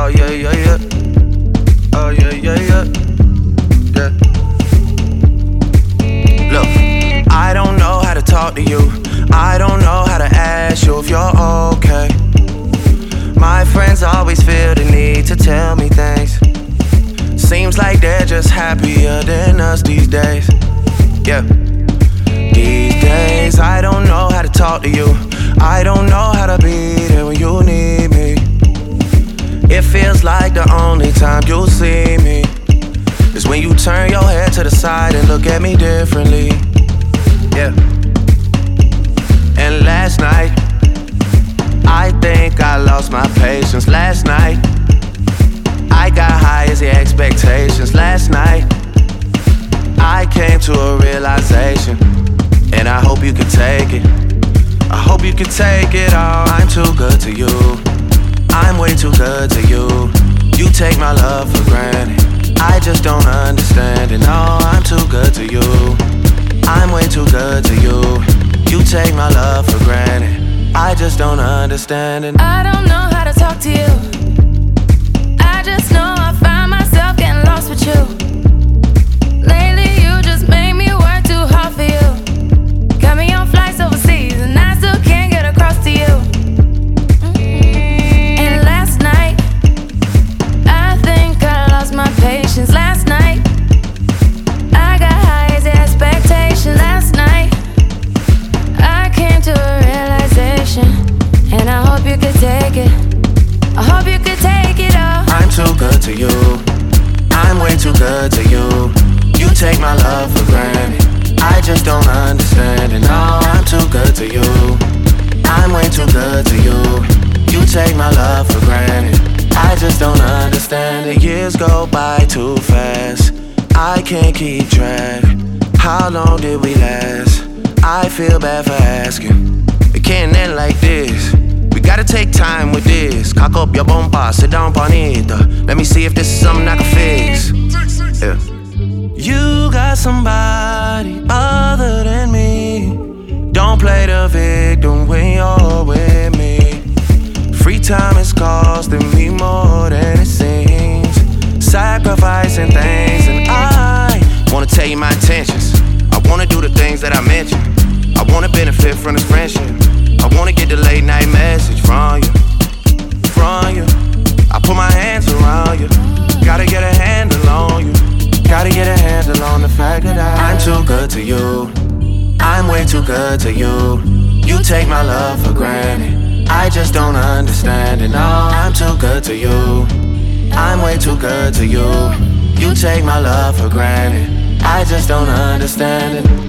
Oh yeah, yeah, yeah. Oh yeah, yeah, yeah. Yeah. Look, I don't know how to talk to you. I don't know how to ask you if you're okay. My friends always feel the need to tell me things. Seems like they're just happier than us these days. Yeah. These days I don't know how to talk to you. I don't know how to be there when you need me. It feels like the only time you'll see me is when you turn your head to the side and look at me differently. Yeah. And last night, I think I lost my patience. Last night, I got high as the expectations. Last night, I came to a realization, and I hope you can take it. I hope you can take it all. I'm too good to you. I'm way too good to you. You take my love for granted. I just don't understand it. No, I'm too good to you. I'm way too good to you. You take my love for granted. I just don't understand it. I don't know how to talk to you. I just know I find myself getting lost with you. Lately you just made me work too hard for you. Got me on flights overseas and I still can't get across to you. And last night, I think I lost my patience. Last night, I got high as the expectation. Last night, I came to a realization, and I hope you could take it. I hope you could take it all. I'm too good to you. I'm way too good to you. You take my love for granted. I just don't understand it. No, I'm too good to you. I'm way too good to you. You take my love for granted. I just don't understand it. Years go by too fast. I can't keep track. How long did we last? I feel bad for asking. It can't end like this. We gotta take time with this. Cock up your bomba, sit down bonita. Let me see if this is something I can fix. Yeah. You got somebody other than me. Don't play the victim when you're with me. Free time is costing me more than it seems. Sacrificing things, and I wanna tell you my intentions. I wanna do the things that I mentioned. I wanna benefit from this friendship. I wanna get the late night message from you. From you. I put my hands around you. Gotta get a handle on you. Gotta get a handle on the fact that I'm too good to you. I'm way too good to you. You take my love for granted. I just don't understand it. No, I'm too good to you. I'm way too good to you. You take my love for granted. I just don't understand it.